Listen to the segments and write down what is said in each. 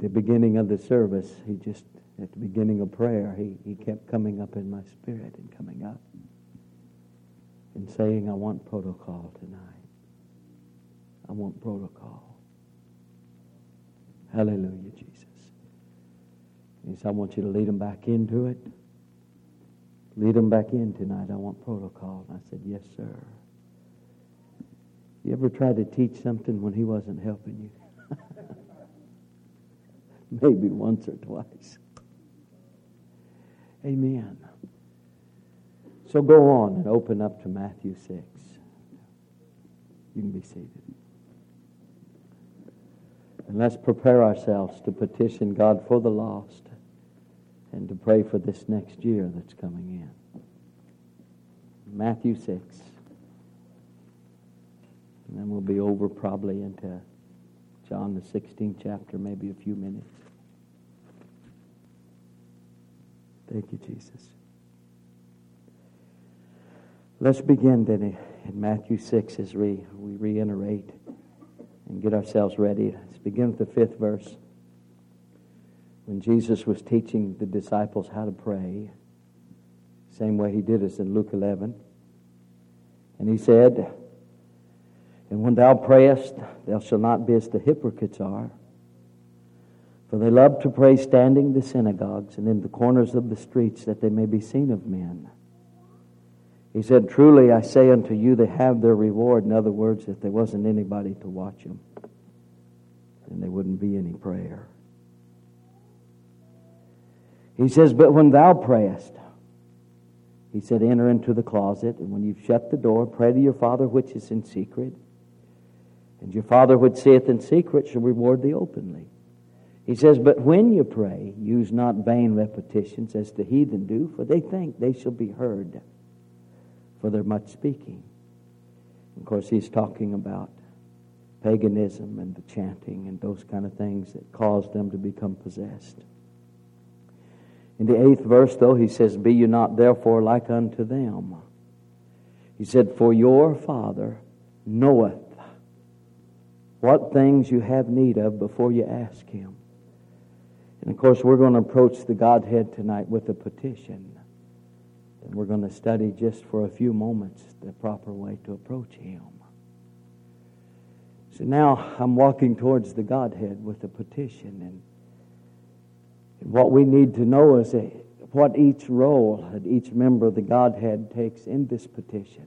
the beginning of the service, at the beginning of prayer, he kept coming up in my spirit and coming up and saying, I want protocol tonight. I want protocol. Hallelujah, Jesus. He said, I want you to lead them back into it. Lead them back in tonight. I want protocol. And I said, yes, sir. You ever try to teach something when he wasn't helping you? Maybe once or twice. Amen. So go on and open up to Matthew 6. You can be seated. And let's prepare ourselves to petition God for the lost and to pray for this next year that's coming in. Matthew 6. And then we'll be over probably into John the 16th chapter, maybe a few minutes. Thank you, Jesus. Let's begin then in Matthew 6 as we reiterate and get ourselves ready. Let's begin with the 5th verse. When Jesus was teaching the disciples how to pray, same way he did us in Luke 11. And he said, and when thou prayest, thou shalt not be as the hypocrites are, for they love to pray standing in the synagogues and in the corners of the streets, that they may be seen of men. He said, truly I say unto you, they have their reward. In other words, if there wasn't anybody to watch them, then there wouldn't be any prayer. He says, but when thou prayest, he said, enter into the closet, and when you've shut the door, pray to your Father which is in secret, and your Father which seeth in secret shall reward thee openly. He says, but when you pray, use not vain repetitions as the heathen do, for they think they shall be heard for their much speaking. Of course, he's talking about paganism and the chanting and those kind of things that caused them to become possessed. In the 8th verse, though, he says, be you not therefore like unto them. He said, for your Father knoweth what things you have need of before you ask him. And of course, we're going to approach the Godhead tonight with a petition. And we're going to study just for a few moments the proper way to approach him. So now I'm walking towards the Godhead with a petition. And what we need to know is what each role that each member of the Godhead takes in this petition.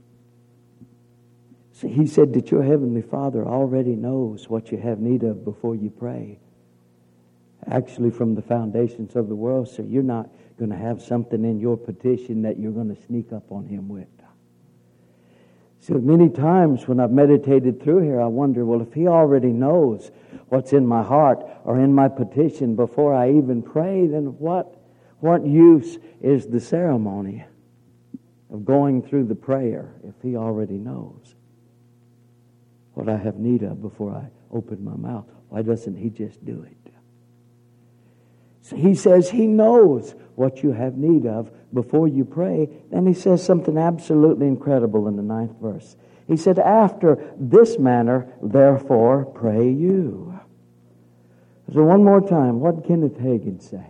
See, he said that your Heavenly Father already knows what you have need of before you pray. Actually, from the foundations of the world, so you're not going to have something in your petition that you're going to sneak up on him with. So many times when I've meditated through here, I wonder, well, if he already knows what's in my heart or in my petition before I even pray, then what use is the ceremony of going through the prayer if he already knows what I have need of before I open my mouth? Why doesn't he just do it? So he says he knows what you have need of before you pray. Then he says something absolutely incredible in the 9th verse. He said, after this manner, therefore, pray you. So one more time, what did Kenneth Hagin say?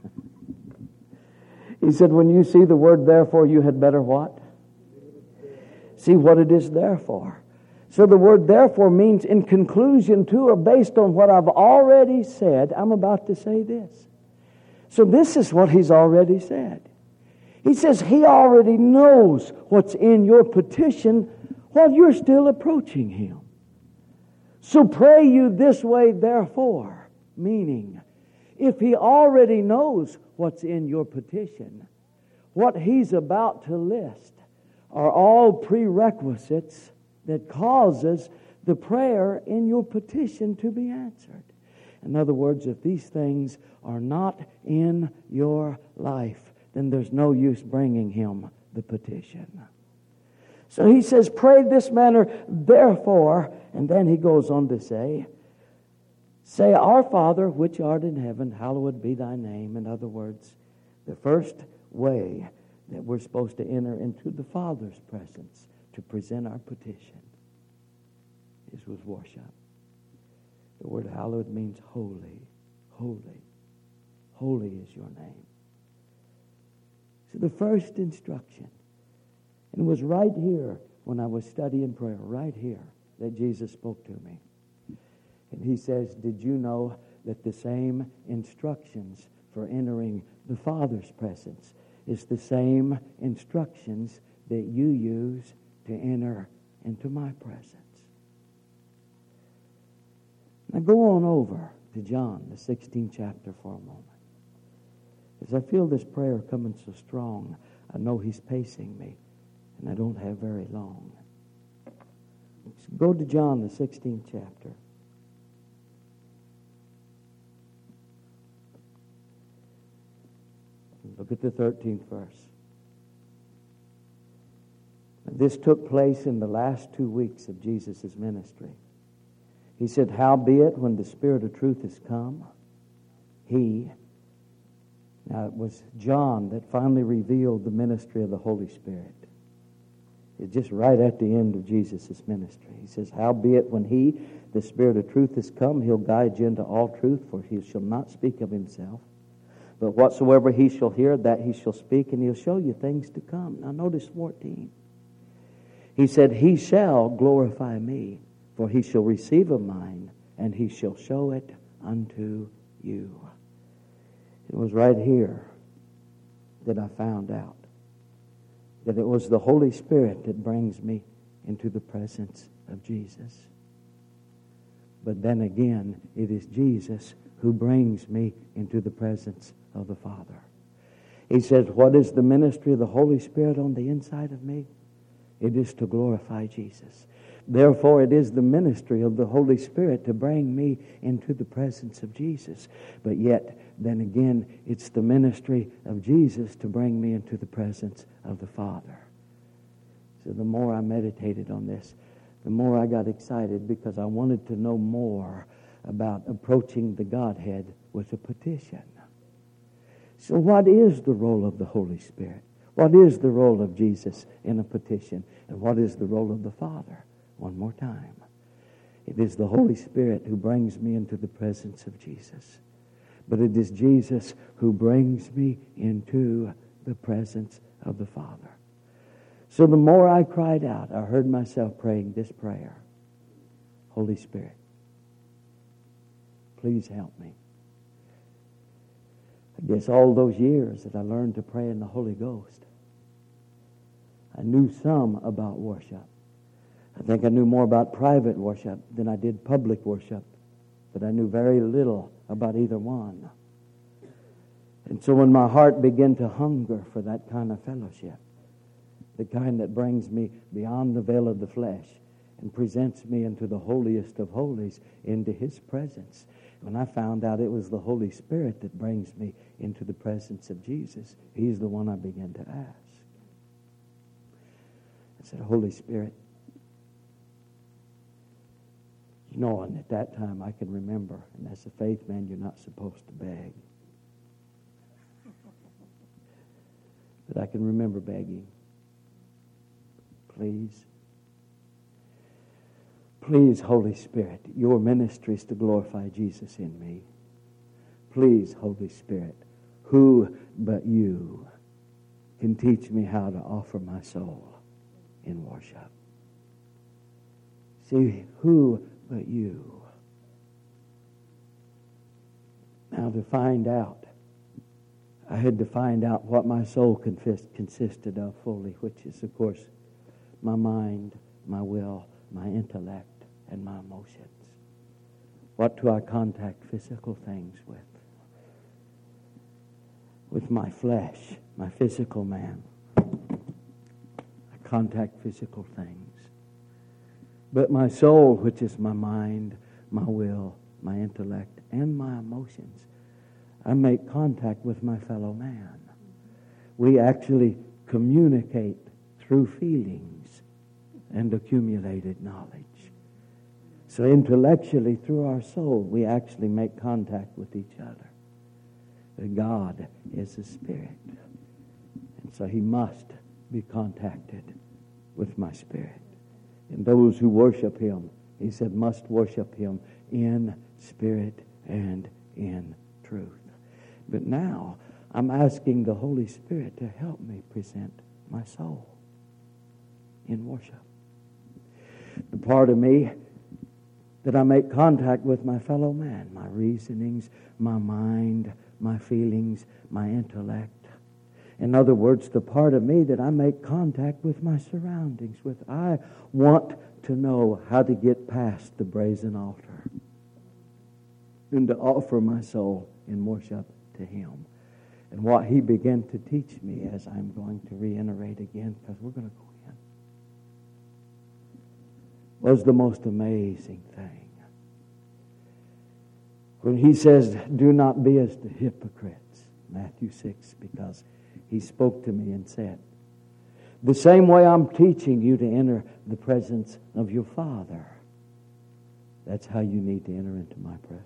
He said, when you see the word therefore, you had better what? See what it is there for. So the word therefore means in conclusion to or based on what I've already said, I'm about to say this. So this is what he's already said. He says he already knows what's in your petition while you're still approaching him. So pray you this way therefore, meaning if he already knows what's in your petition, what he's about to list are all prerequisites that causes the prayer in your petition to be answered. In other words, if these things are not in your life, then there's no use bringing him the petition. So he says, pray this manner, therefore, and then he goes on to say, our Father, which art in heaven, hallowed be thy name. In other words, the first way that we're supposed to enter into the Father's presence to present our petition is with worship. The word hallowed means holy. holy. Holy is your name. So the first instruction, and it was right here when I was studying prayer, right here, that Jesus spoke to me. And he says, did you know that the same instructions for entering the Father's presence is the same instructions that you use to enter into my presence? Now go on over to John, the 16th chapter for a moment. As I feel this prayer coming so strong, I know he's pacing me, and I don't have very long. So go to John, the 16th chapter. Look at the 13th verse. This took place in the last 2 weeks of Jesus' ministry. He said, howbeit, when the Spirit of truth is come, now it was John that finally revealed the ministry of the Holy Spirit. It's just right at the end of Jesus' ministry. He says, howbeit, when the Spirit of truth is come, he'll guide you into all truth, for he shall not speak of himself. But whatsoever he shall hear, that he shall speak, and he'll show you things to come. Now notice 14. He said, he shall glorify me, for he shall receive of mine, and he shall show it unto you. It was right here that I found out that it was the Holy Spirit that brings me into the presence of Jesus. But then again, it is Jesus who brings me into the presence of the Father. He says, what is the ministry of the Holy Spirit on the inside of me? It is to glorify Jesus. Therefore, it is the ministry of the Holy Spirit to bring me into the presence of Jesus. But yet, then again, it's the ministry of Jesus to bring me into the presence of the Father. So the more I meditated on this, the more I got excited, because I wanted to know more about approaching the Godhead with a petition. So what is the role of the Holy Spirit? What is the role of Jesus in a petition? And what is the role of the Father? One more time. It is the Holy Spirit who brings me into the presence of Jesus. But it is Jesus who brings me into the presence of the Father. So the more I cried out, I heard myself praying this prayer. Holy Spirit, please help me. I guess all those years that I learned to pray in the Holy Ghost, I knew some about worship. I think I knew more about private worship than I did public worship, but I knew very little about either one. And so when my heart began to hunger for that kind of fellowship, the kind that brings me beyond the veil of the flesh and presents me into the holiest of holies, into His presence, when I found out it was the Holy Spirit that brings me into the presence of Jesus, He's the one I began to ask. I said, Holy Spirit, you know, and at that time I can remember, and as a faith man, you're not supposed to beg. But I can remember begging. Please, please, Holy Spirit, your ministry is to glorify Jesus in me. Please, Holy Spirit, who but you can teach me how to offer my soul in worship? See, who but you? Now to find out, I had to find out what my soul consisted of fully, which is, of course, my mind, my will, my intellect, and my emotions. What do I contact physical things with? With my flesh, my physical man. I contact physical things. But my soul, which is my mind, my will, my intellect, and my emotions, I make contact with my fellow man. We actually communicate through feelings and accumulated knowledge. So intellectually, through our soul, we actually make contact with each other. God is a spirit. And so He must be contacted with my spirit. And those who worship Him, He said, must worship Him in spirit and in truth. But now I'm asking the Holy Spirit to help me present my soul in worship. The part of me that I make contact with my fellow man, my reasonings, my mind, my feelings, my intellect. In other words, the part of me that I make contact with my surroundings with. I want to know how to get past the brazen altar and to offer my soul in worship to Him. And what He began to teach me as I'm going to reiterate again, because we're going to go in, was the most amazing thing. When He says, do not be as the hypocrites, Matthew 6, because He spoke to me and said, the same way I'm teaching you to enter the presence of your Father, that's how you need to enter into my presence.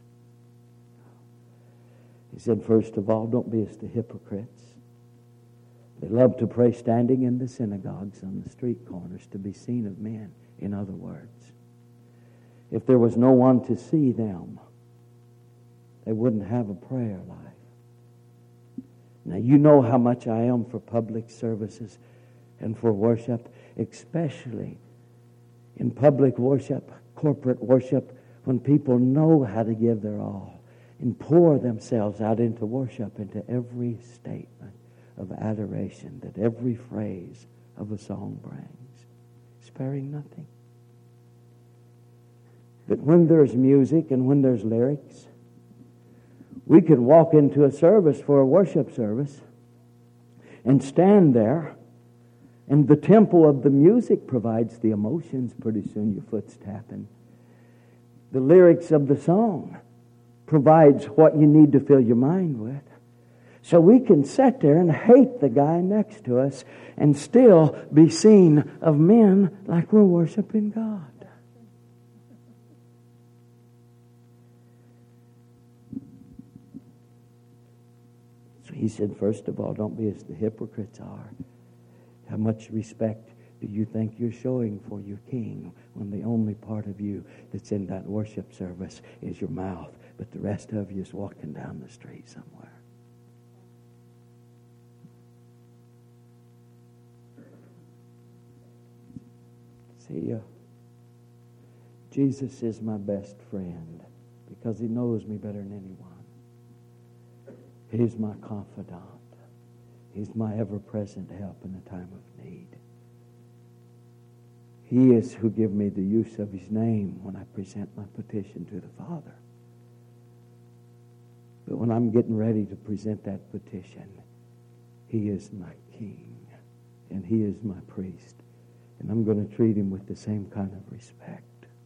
He said, first of all, don't be as the hypocrites. They love to pray standing in the synagogues on the street corners to be seen of men. In other words, if there was no one to see them, they wouldn't have a prayer life. Now, you know how much I am for public services and for worship, especially in public worship, corporate worship, when people know how to give their all and pour themselves out into worship, into every statement of adoration that every phrase of a song brings, sparing nothing. But when there's music and when there's lyrics, we can walk into a service for a worship service and stand there, and the tempo of the music provides the emotions. Pretty soon your foot's tapping. The lyrics of the song provides what you need to fill your mind with. So we can sit there and hate the guy next to us and still be seen of men like we're worshiping God. So He said, first of all, don't be as the hypocrites are. How much respect do you think you're showing for your king when the only part of you that's in that worship service is your mouth, but the rest of you is walking down the street somewhere? See, Jesus is my best friend because He knows me better than anyone. He's my confidant. He's my ever-present help in a time of need. He is who gives me the use of His name when I present my petition to the Father. But when I'm getting ready to present that petition, He is my King and He is my priest. And I'm going to treat Him with the same kind of respect.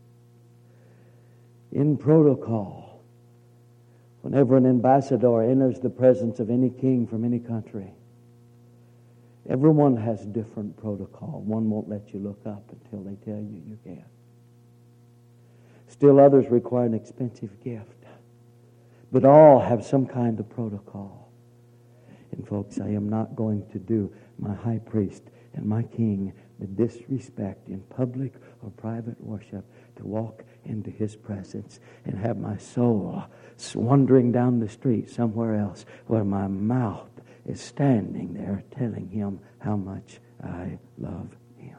In protocol, whenever an ambassador enters the presence of any king from any country, everyone has different protocol. One won't let you look up until they tell you you can. Still others require an expensive gift. But all have some kind of protocol. And folks, I am not going to do my high priest and my king the disrespect in public or private worship to walk into His presence and have my soul wandering down the street somewhere else where my mouth is standing there telling Him how much I love Him.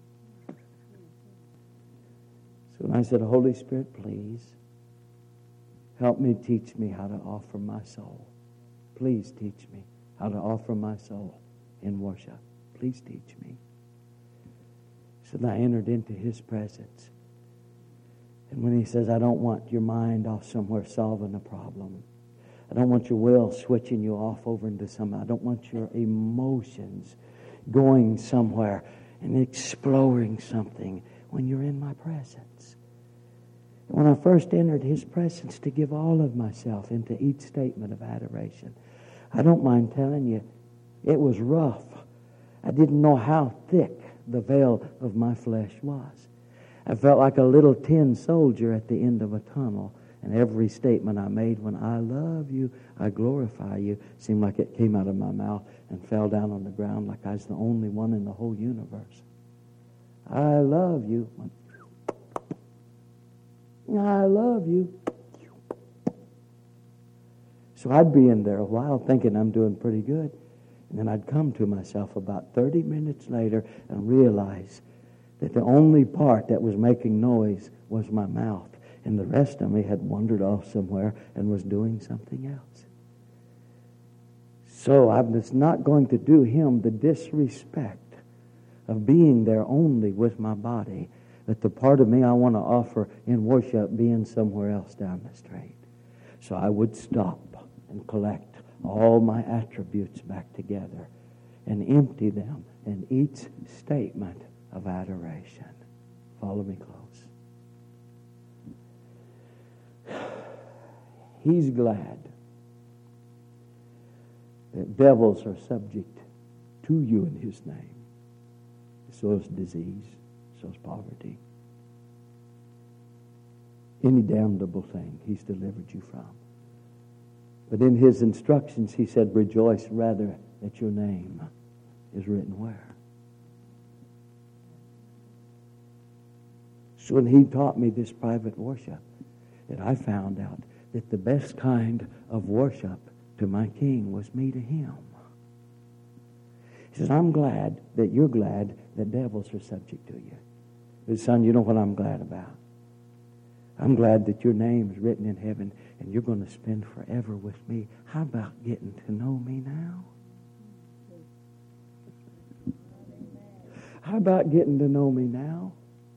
So when I said, Holy Spirit, please help me, teach me how to offer my soul. Please teach me how to offer my soul in worship. Please teach me. So then I entered into His presence. And when He says, I don't want your mind off somewhere solving a problem. I don't want your will switching you off over into something. I don't want your emotions going somewhere and exploring something when you're in my presence. When I first entered His presence to give all of myself into each statement of adoration, I don't mind telling you, it was rough. I didn't know how thick the veil of my flesh was. I felt like a little tin soldier at the end of a tunnel, and every statement I made when I love you, I glorify you, seemed like it came out of my mouth and fell down on the ground like I was the only one in the whole universe. I love you. I love you. So I'd be in there a while thinking I'm doing pretty good. And then I'd come to myself about 30 minutes later and realize that the only part that was making noise was my mouth. And the rest of me had wandered off somewhere and was doing something else. So I was not going to do him the disrespect of being there only with my body, but the part of me I want to offer in worship being somewhere else down the street. So I would stop and collect all my attributes back together and empty them in each statement of adoration. Follow me close. He's glad that devils are subject to you in his name. So is disease, so is poverty. Any damnable thing he's delivered you from. But in his instructions, he said, rejoice rather that your name is written where? So when he taught me this private worship, that I found out that the best kind of worship to my King was me to him. He says, I'm glad that you're glad that devils are subject to you. But son, you know what I'm glad about? I'm glad that your name is written in heaven and you're going to spend forever with me. How about getting to know me now? How about getting to know me now?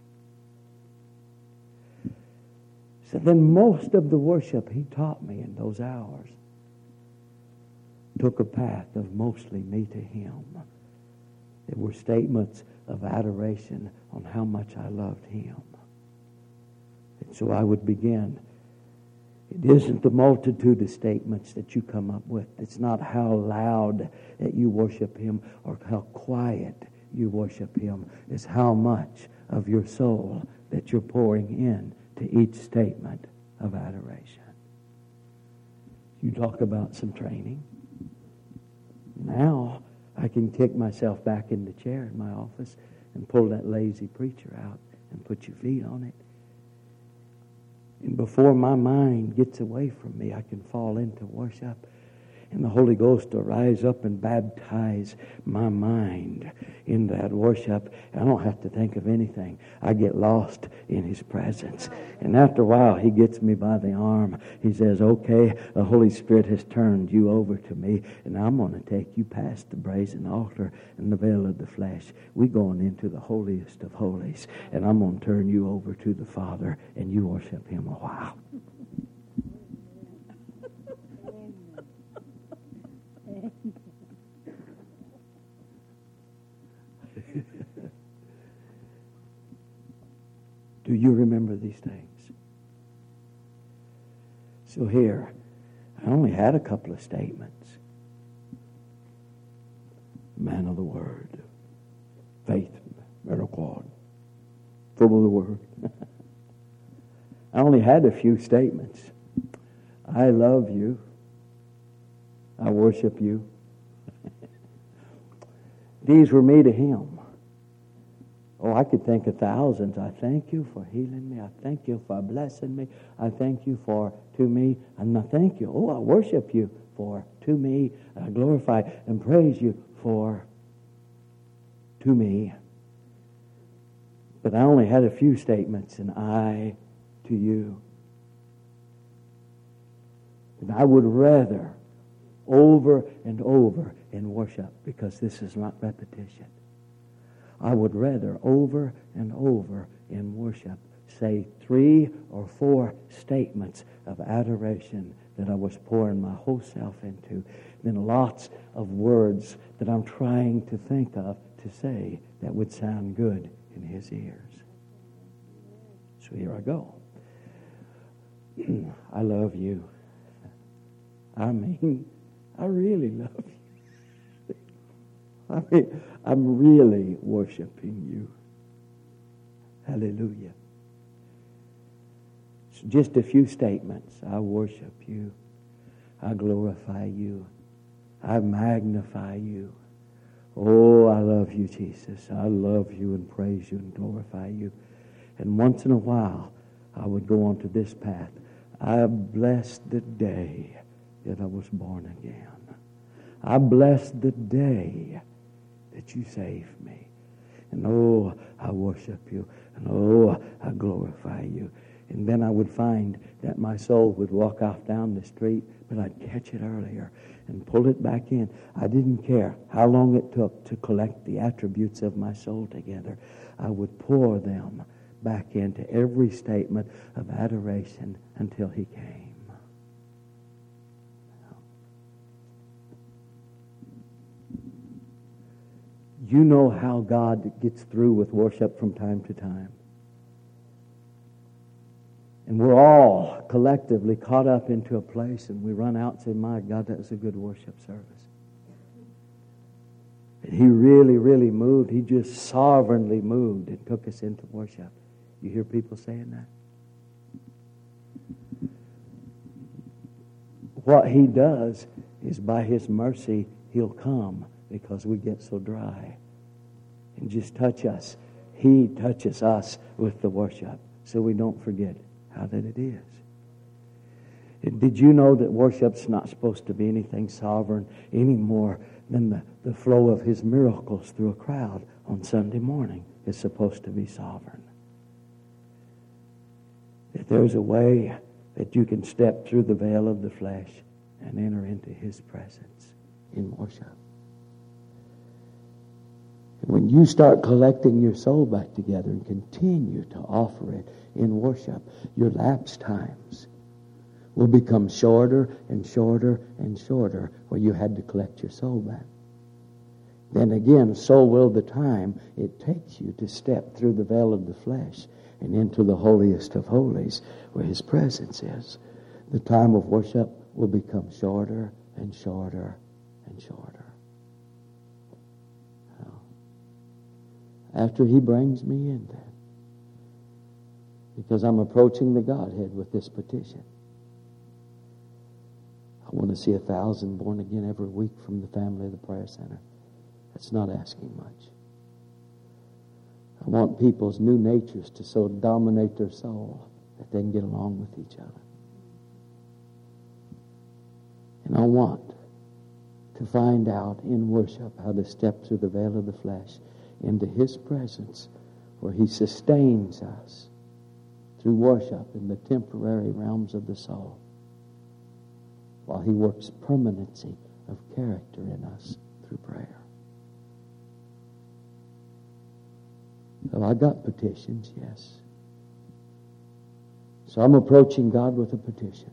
So then most of the worship he taught me in those hours took a path of mostly me to him. There were statements of adoration on how much I loved him. And so I would begin. It isn't the multitude of statements that you come up with. It's not how loud that you worship him or how quiet you worship him. It's how much of your soul that you're pouring in to each statement of adoration. You talk about some training. Now I can kick myself back in the chair in my office and pull that lazy preacher out and put your feet on it. And before my mind gets away from me, I can fall into worship. And the Holy Ghost will rise up and baptize my mind in that worship. I don't have to think of anything. I get lost in his presence. And after a while, he gets me by the arm. He says, okay, the Holy Spirit has turned you over to me, and I'm going to take you past the brazen altar and the veil of the flesh. We're going into the holiest of holies, and I'm going to turn you over to the Father, and you worship him a while. Do you remember these things? So here, I only had a couple of statements. Man of the Word, faith, miracle, full of the Word. I only had a few statements. I love you. I worship you. These were me to him. Oh, I could think of thousands. I thank you for healing me. I thank you for blessing me. I thank you for to me. And I thank you. Oh, I worship you for to me. I glorify and praise you for to me. But I only had a few statements, and I to you. And I would rather over and over in worship, because this is not repetition. I would rather over and over in worship say 3 or 4 statements of adoration that I was pouring my whole self into than lots of words that I'm trying to think of to say that would sound good in his ears. So here I go. I love you. I mean, I really love you. I mean, I'm really worshiping you. Hallelujah. So just a few statements. I worship you. I glorify you. I magnify you. Oh, I love you, Jesus. I love you and praise you and glorify you. And once in a while, I would go on to this path. I bless the day that I was born again. I bless the day that you saved me. And oh, I worship you. And oh, I glorify you. And then I would find that my soul would walk off down the street, but I'd catch it earlier and pull it back in. I didn't care how long it took to collect the attributes of my soul together. I would pour them back into every statement of adoration until he came. You know how God gets through with worship from time to time. And we're all collectively caught up into a place and we run out and say, my God, that was a good worship service. And he really, really moved. He just sovereignly moved and took us into worship. You hear people saying that? What he does is by his mercy, he'll come because we get so dry. And just touch us. He touches us with the worship so we don't forget how that it is. Did you know that worship's not supposed to be anything sovereign any more than the flow of his miracles through a crowd on Sunday morning is supposed to be sovereign? That there's a way that you can step through the veil of the flesh and enter into his presence in worship. And when you start collecting your soul back together and continue to offer it in worship, your lapse times will become shorter and shorter and shorter where you had to collect your soul back. Then again, so will the time it takes you to step through the veil of the flesh and into the holiest of holies where his presence is. The time of worship will become shorter and shorter and shorter. After he brings me in then, because I'm approaching the Godhead with this petition. I want to see 1,000 born again every week from the family of the prayer center. That's not asking much. I want people's new natures to so dominate their soul that they can get along with each other. And I want to find out in worship how to step through the veil of the flesh into his presence where he sustains us through worship in the temporary realms of the soul while he works permanency of character in us through prayer. So I got petitions, yes. So I'm approaching God with a petition.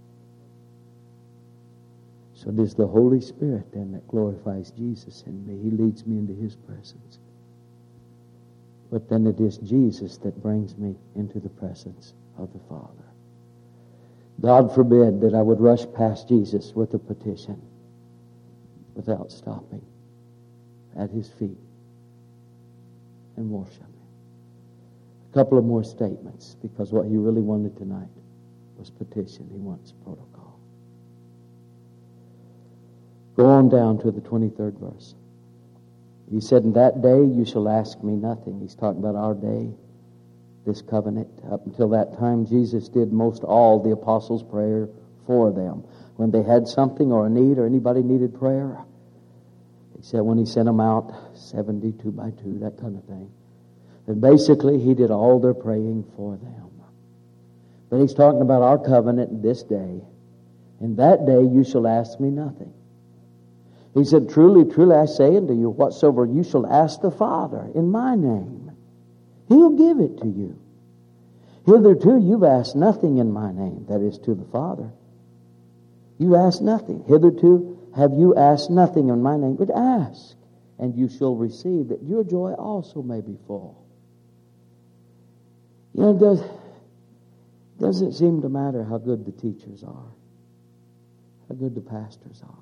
So it is the Holy Spirit then that glorifies Jesus in me. He leads me into his presence. But then it is Jesus that brings me into the presence of the Father. God forbid that I would rush past Jesus with a petition without stopping at his feet and worshiping. A couple of more statements, because what he really wanted tonight was petition. He wants protocol. Go on down to the 23rd verse. He said, in that day you shall ask me nothing. He's talking about our day, this covenant. Up until that time, Jesus did most all the apostles' prayer for them. When they had something or a need or anybody needed prayer, except when he sent them out 72 by 2, that kind of thing. And basically, he did all their praying for them. But he's talking about our covenant this day. In that day you shall ask me nothing. He said, truly, truly, I say unto you, whatsoever you shall ask the Father in my name, he'll give it to you. Hitherto you've asked nothing in my name, that is to the Father. You asked nothing. Hitherto have you asked nothing in my name, but ask, and you shall receive, that your joy also may be full. You know, it doesn't seem to matter how good the teachers are, how good the pastors are.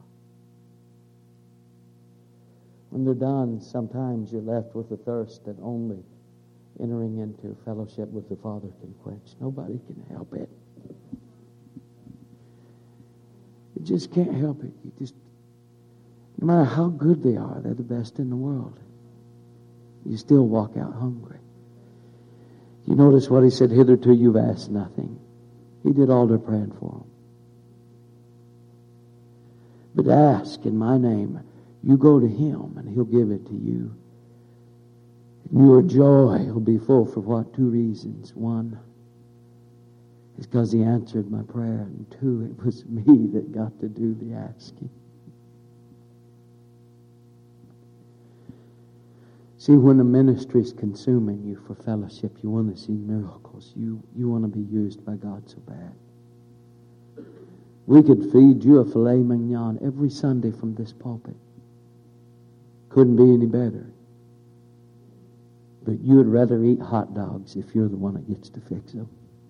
When they're done, sometimes you're left with a thirst that only entering into fellowship with the Father can quench. Nobody can help it. You just can't help it. You just, no matter how good they are, they're the best in the world. You still walk out hungry. You notice what he said, hitherto you've asked nothing. He did all their praying for them. But ask in my name. You go to Him and He'll give it to you. And your joy will be full for what? 2 reasons. 1 is because He answered my prayer. And 2, it was me that got to do the asking. See, when the ministry is consuming you for fellowship, you want to see miracles. You want to be used by God so bad. We could feed you a filet mignon every Sunday from this pulpit. Couldn't be any better. But you would rather eat hot dogs if you're the one that gets to fix them.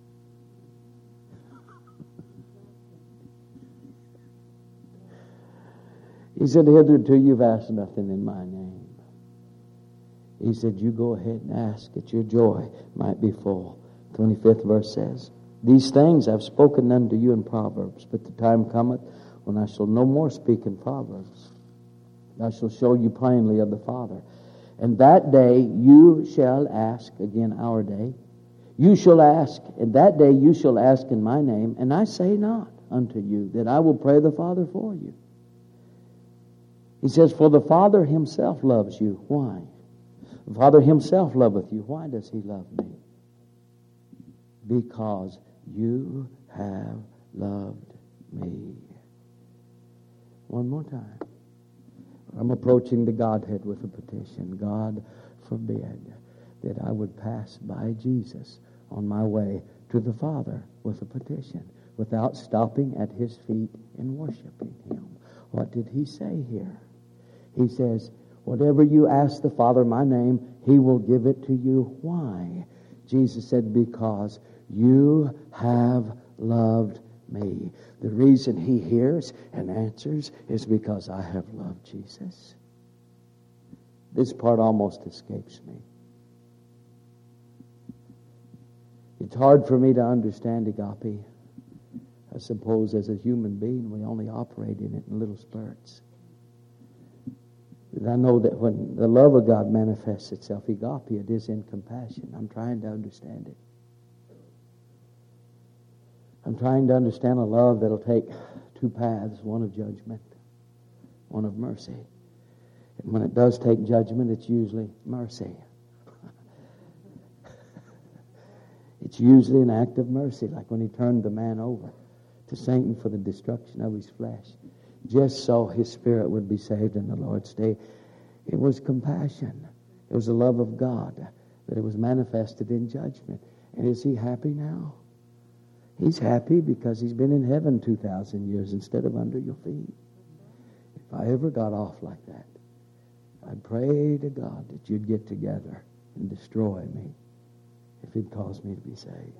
He said, hitherto you've asked nothing in my name. He said, you go ahead and ask that your joy might be full. 25th verse says, these things I've spoken unto you in Proverbs, but the time cometh when I shall no more speak in Proverbs. I shall show you plainly of the Father. And that day you shall ask, again our day, you shall ask, and that day you shall ask in my name, and I say not unto you that I will pray the Father for you. He says, for the Father Himself loves you. Why? The Father Himself loveth you. Why does He love me? Because you have loved me. One more time. I'm approaching the Godhead with a petition. God forbid that I would pass by Jesus on my way to the Father with a petition without stopping at His feet and worshiping Him. What did He say here? He says, whatever you ask the Father in my name, He will give it to you. Why? Jesus said, because you have loved me. The reason He hears and answers is because I have loved Jesus. This part almost escapes me. It's hard for me to understand agape. I suppose as a human being we only operate in it in little spurts. But I know that when the love of God manifests itself, agape, it is in compassion. I'm trying to understand it. I'm trying to understand a love that'll take 2 paths, one of judgment, one of mercy. And when it does take judgment, it's usually mercy. It's usually an act of mercy, like when He turned the man over to Satan for the destruction of his flesh, just so his spirit would be saved in the Lord's day. It was compassion. It was the love of God, but it was manifested in judgment. And is He happy now? He's happy because He's been in heaven 2,000 years instead of under your feet. If I ever got off like that, I'd pray to God that you'd get together and destroy me if it caused me to be saved.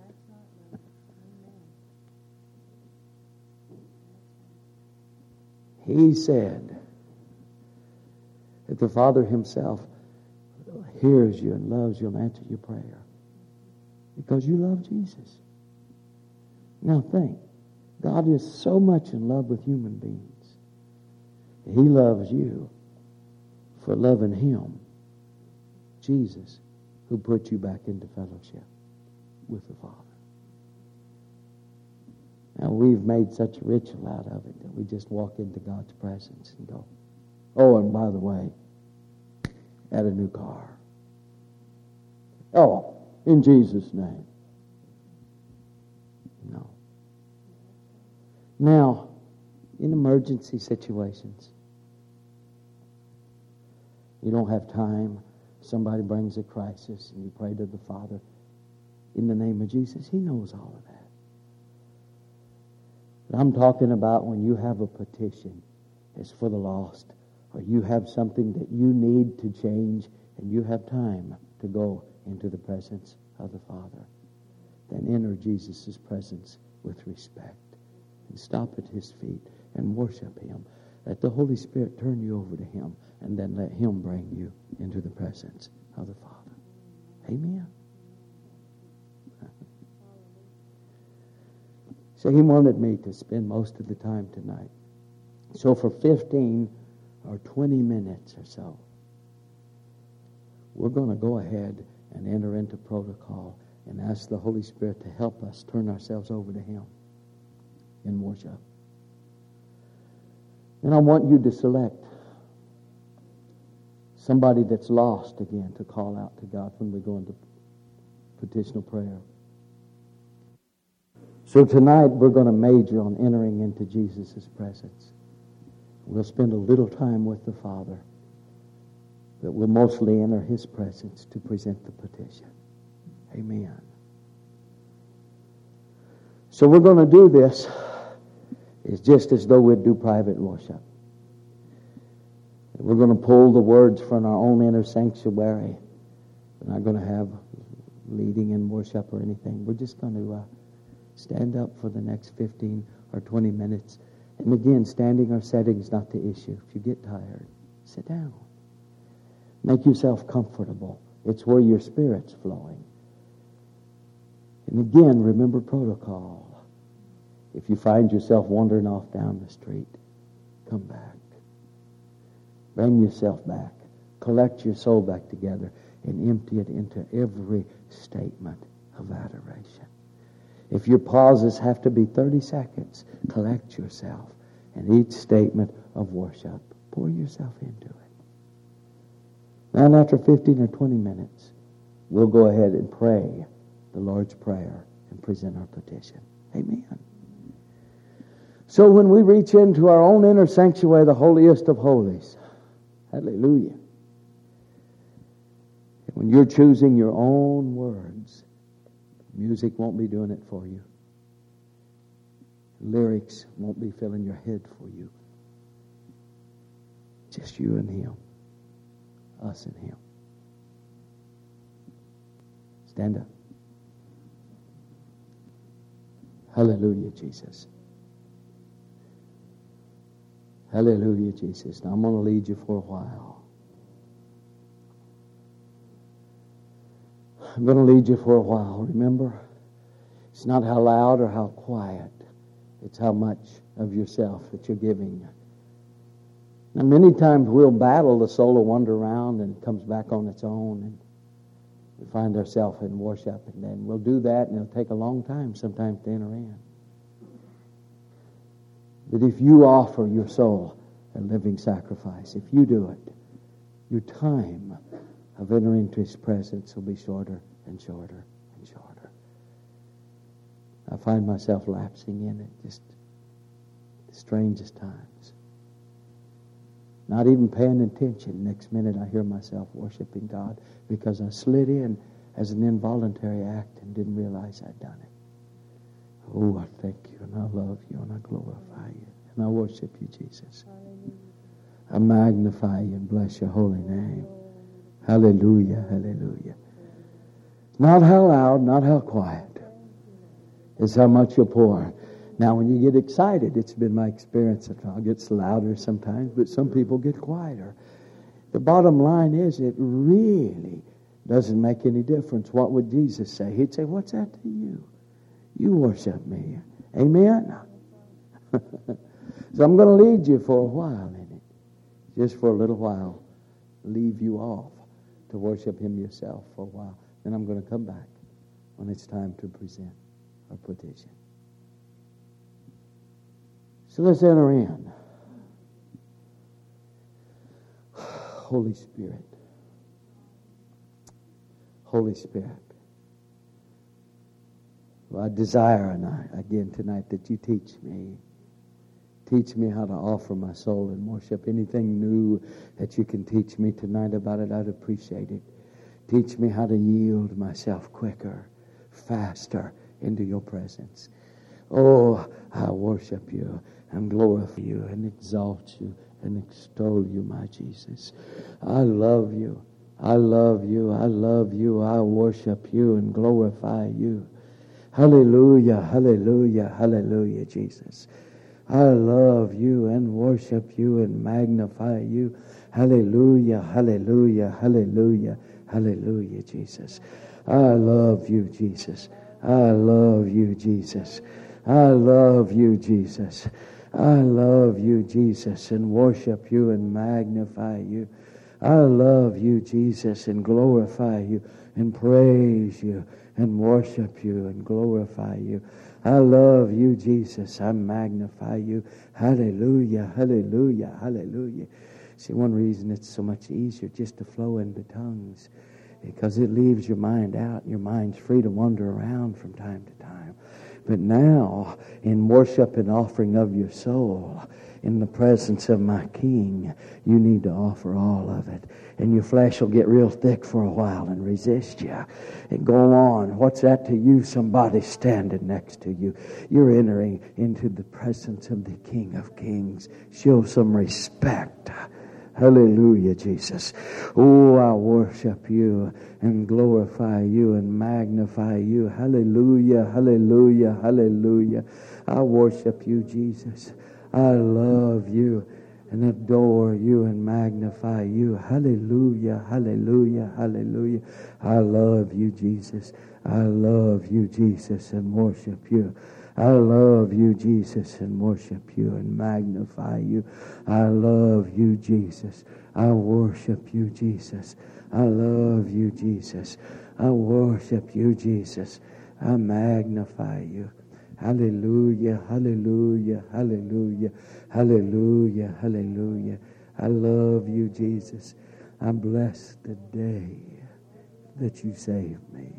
He said that the Father Himself hears you and loves you and answers your prayer because you love Jesus. Now think, God is so much in love with human beings. He loves you for loving Him, Jesus, who put you back into fellowship with the Father. Now we've made such a ritual out of it that we just walk into God's presence and go, oh, and by the way, add a new car. Oh, in Jesus' name. No. Now, in emergency situations, you don't have time. Somebody brings a crisis and you pray to the Father in the name of Jesus. He knows all of that. But I'm talking about when you have a petition. It's for the lost. Or you have something that you need to change and you have time to go into the presence of the Father. Then enter Jesus' presence with respect. And stop at His feet and worship Him. Let the Holy Spirit turn you over to Him, and then let Him bring you into the presence of the Father. Amen. So He wanted me to spend most of the time tonight. So for 15 or 20 minutes or so, we're going to go ahead and enter into protocol and ask the Holy Spirit to help us turn ourselves over to Him in worship. And I want you to select somebody that's lost again to call out to God when we go into petitional prayer. So tonight we're going to major on entering into Jesus' presence. We'll spend a little time with the Father, but we'll mostly enter His presence to present the petition. Amen. So we're going to do this. It's just as though we'd do private worship. We're going to pull the words from our own inner sanctuary. We're not going to have leading in worship or anything. We're just going to stand up for the next 15 or 20 minutes. And again, standing or sitting is not the issue. If you get tired, sit down. Make yourself comfortable. It's where your spirit's flowing. And again, remember protocol. If you find yourself wandering off down the street, come back. Bring yourself back. Collect your soul back together and empty it into every statement of adoration. If your pauses have to be 30 seconds, collect yourself and each statement of worship. Pour yourself into it. And after 15 or 20 minutes, we'll go ahead and pray the Lord's Prayer and present our petition. Amen. So when we reach into our own inner sanctuary, the holiest of holies, hallelujah. And when you're choosing your own words, music won't be doing it for you. Lyrics won't be filling your head for you. Just you and Him. Us and Him. Stand up. Hallelujah, Jesus. Hallelujah, Jesus. Now I'm going to lead you for a while. I'm going to lead you for a while. Remember, it's not how loud or how quiet. It's how much of yourself that you're giving. Now, many times we'll battle the soul will wander around and it comes back on its own, and we find ourselves in worship, and then we'll do that, and it'll take a long time sometimes to enter in. But if you offer your soul a living sacrifice, if you do it, your time of entering into His presence will be shorter and shorter and shorter. I find myself lapsing in it just the strangest times. Not even paying attention. Next minute I hear myself worshiping God because I slid in as an involuntary act and didn't realize I'd done it. Oh, I thank you and I love you and I glorify you and I worship you, Jesus. I magnify you and bless your holy name. Hallelujah, hallelujah. Not how loud, not how quiet. It's how much you pour. Now, when you get excited, it's been my experience that it gets louder sometimes, but some people get quieter. The bottom line is it really doesn't make any difference. What would Jesus say? He'd say, what's that to you? You worship me. Amen? So I'm going to lead you for a while in it. Just for a little while. Leave you off to worship Him yourself for a while. Then I'm going to come back when it's time to present our petition. So let's enter in. Holy Spirit. Holy Spirit. Well, I desire, again tonight, that you teach me. Teach me how to offer my soul in worship. Anything new that you can teach me tonight about it, I'd appreciate it. Teach me how to yield myself quicker, faster into your presence. Oh, I worship you and glorify you and exalt you and extol you, my Jesus. I love you. I love you. I love you. I worship you and glorify you. Hallelujah, hallelujah, hallelujah, Jesus. I love you and worship you and magnify you. Hallelujah, hallelujah, hallelujah, hallelujah, Jesus. I love you, Jesus. I love you, Jesus. I love you, Jesus. I love you, Jesus, and worship you and magnify you. I love you, Jesus, and glorify you and praise you and worship you and glorify you. I love you, Jesus. I magnify you. Hallelujah, hallelujah, hallelujah. See, one reason it's so much easier just to flow into tongues, because it leaves your mind out, and your mind's free to wander around from time to time. But now, in worship and offering of your soul, in the presence of my King, you need to offer all of it. And your flesh will get real thick for a while and resist you. And go on. What's that to you? Somebody standing next to you. You're entering into the presence of the King of Kings. Show some respect. Hallelujah, Jesus. Oh, I worship you and glorify you and magnify you. Hallelujah, hallelujah, hallelujah. I worship you, Jesus. I love you and adore you and magnify you. Hallelujah, hallelujah, hallelujah. I love you, Jesus. I love you, Jesus, and worship you. I love you, Jesus, and worship you and magnify you. I love you, Jesus. I worship you, Jesus. I love you, Jesus. I worship you, Jesus. I magnify you. Hallelujah, hallelujah, hallelujah, hallelujah, hallelujah. I love you, Jesus. I bless the day that you saved me.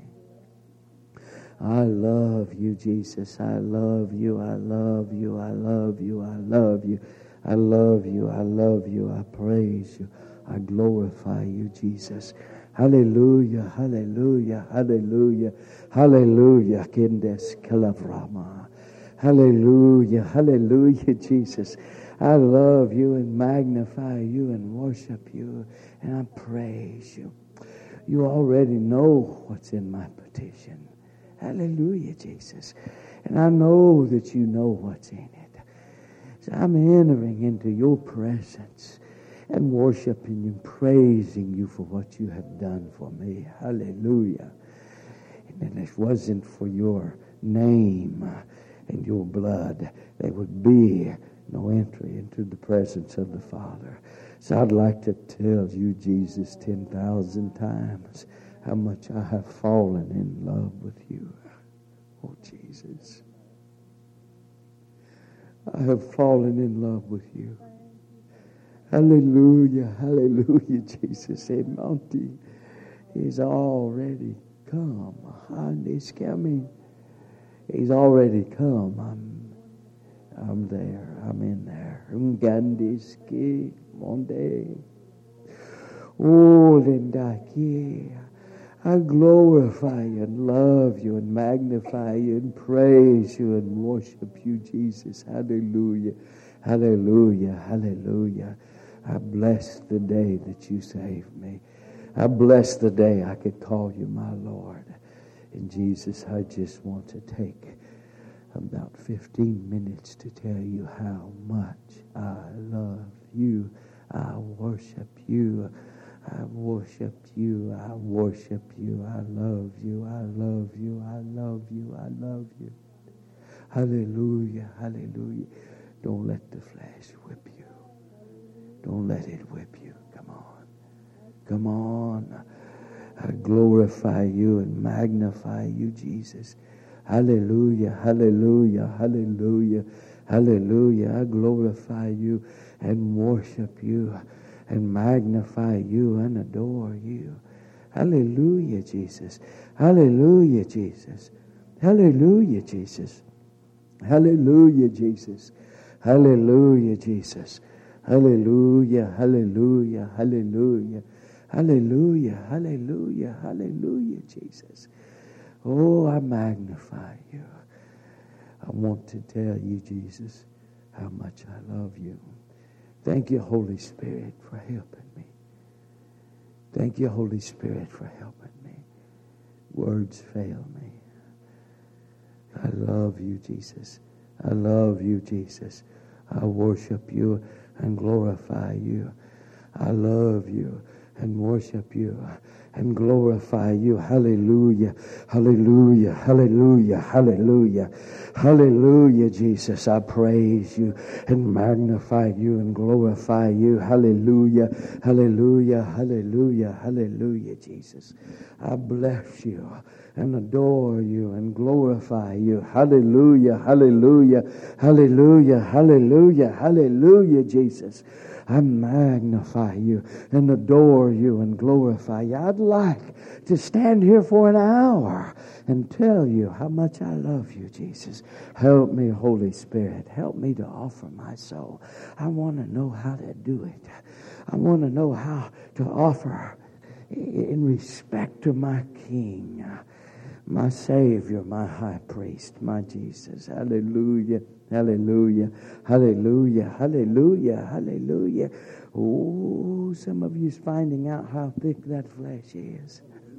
I love you, Jesus. I love you. I love you. I love you. I love you. I love you. I love you. I praise you. I glorify you, Jesus. Hallelujah. Hallelujah. Hallelujah. Hallelujah. Kindes kalavrama. Hallelujah. Hallelujah, Jesus. I love you and magnify you and worship you and I praise you. You already know what's in my petition. Hallelujah, Jesus. And I know that you know what's in it. So I'm entering into your presence and worshiping and praising you for what you have done for me. Hallelujah. And if it wasn't for your name and your blood, there would be no entry into the presence of the Father. So I'd like to tell you, Jesus, 10,000 times how much I have fallen in love with you. Oh, Jesus. I have fallen in love with you. Hallelujah, hallelujah, Jesus. And Monty is already come. And he's coming. He's already come. I'm there. I'm in there. Ungandiski Monday. Oh, Lindaki. I glorify you and love you and magnify you and praise you and worship you, Jesus. Hallelujah. Hallelujah. Hallelujah. I bless the day that you saved me. I bless the day I could call you my Lord. And Jesus, I just want to take about 15 minutes to tell you how much I love you. I worship you. I worship you. I worship you. I love you. I love you. I love you. I love you. Hallelujah. Hallelujah. Don't let the flesh whip you. Don't let it whip you. Come on. Come on. I glorify you and magnify you, Jesus. Hallelujah. Hallelujah. Hallelujah. Hallelujah. I glorify you and worship you and magnify you and adore you. Hallelujah, Jesus. Hallelujah, Jesus. Hallelujah, Jesus. Hallelujah, Jesus. Hallelujah, Jesus. Hallelujah, hallelujah, hallelujah. Hallelujah, hallelujah, hallelujah, Jesus. Oh, I magnify you. I want to tell you, Jesus, how much I love you. Thank you, Holy Spirit, for helping me. Thank you, Holy Spirit, for helping me. Words fail me. I love you, Jesus. I love you, Jesus. I worship you and glorify you. I love you and worship you and glorify you. Hallelujah, hallelujah, hallelujah, hallelujah, hallelujah, Jesus. I praise you and magnify you and glorify you. Hallelujah, hallelujah, hallelujah, hallelujah, Jesus. I bless you and adore you and glorify you. Hallelujah, hallelujah, hallelujah, hallelujah, hallelujah, Jesus. I magnify you and adore you and glorify you. I'd like to stand here for an hour and tell you how much I love you, Jesus. Help me, Holy Spirit. Help me to offer my soul. I want to know how to do it. I want to know how to offer in respect to my King, my Savior, my High Priest, my Jesus. Hallelujah, hallelujah, hallelujah, hallelujah, hallelujah. Oh, some of you's finding out how thick that flesh is.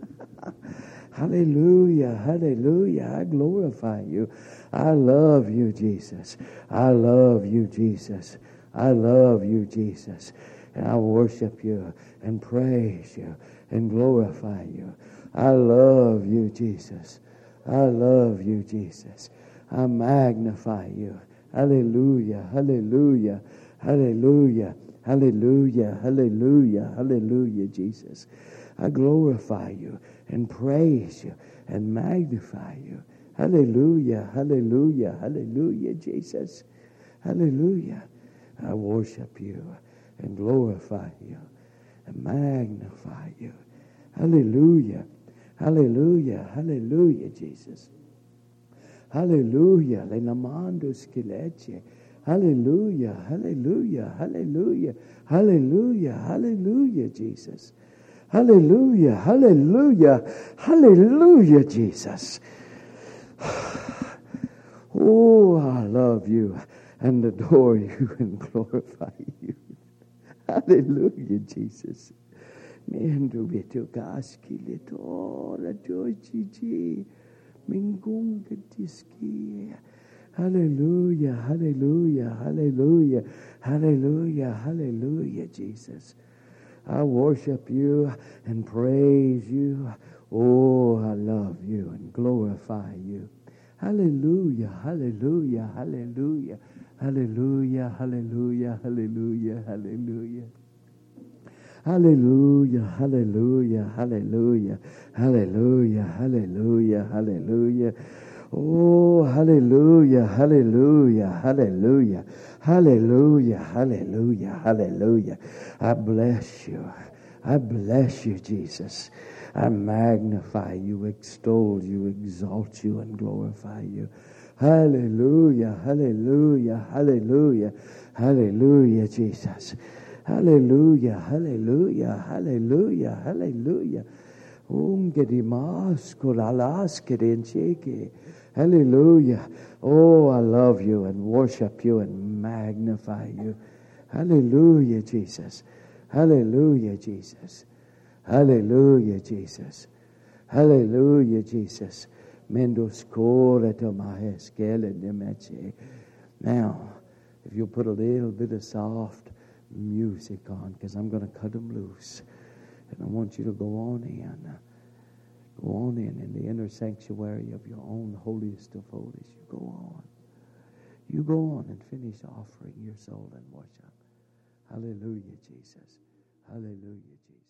Hallelujah, hallelujah. I glorify you. I love you, Jesus. I love you, Jesus. I love you, Jesus. And I worship you and praise you and glorify you. I love you, Jesus. I love you, Jesus. I magnify you. Hallelujah, hallelujah, hallelujah, hallelujah, hallelujah, hallelujah, Jesus. I glorify you and praise you and magnify you. Hallelujah, hallelujah, hallelujah, Jesus. Hallelujah. I worship you and glorify you and magnify you. Hallelujah. Hallelujah. Hallelujah, Jesus. Hallelujah. Lenamando skileche. Hallelujah. Hallelujah. Hallelujah. Hallelujah. Hallelujah, Jesus. Hallelujah. Hallelujah. Hallelujah, Jesus. Oh, I love you and adore you and glorify you. Hallelujah, Jesus. Mendo beto gaski leto rajoji mingunga diski. Hallelujah, hallelujah, hallelujah, hallelujah, hallelujah, Jesus. I worship you and praise you. Oh, I love you and glorify you. Hallelujah, hallelujah, hallelujah, hallelujah, hallelujah, hallelujah, hallelujah. Hallelujah, hallelujah, hallelujah, hallelujah, hallelujah, hallelujah. Oh, hallelujah, hallelujah, hallelujah, hallelujah, hallelujah, hallelujah. I bless you. I bless you, Jesus. I magnify you, extol you, exalt you, and glorify you. Hallelujah, hallelujah, hallelujah, hallelujah, Jesus. Hallelujah, hallelujah, hallelujah, hallelujah. Hallelujah. Oh, I love you and worship you and magnify you. Hallelujah, Jesus. Hallelujah, Jesus. Hallelujah, Jesus. Hallelujah, Jesus. Now, if you'll put a little bit of soft music on, because I'm going to cut them loose. And I want you to go on in the inner sanctuary of your own holiest of holies. You go on and finish offering your soul and worship. Hallelujah, Jesus. Hallelujah, Jesus.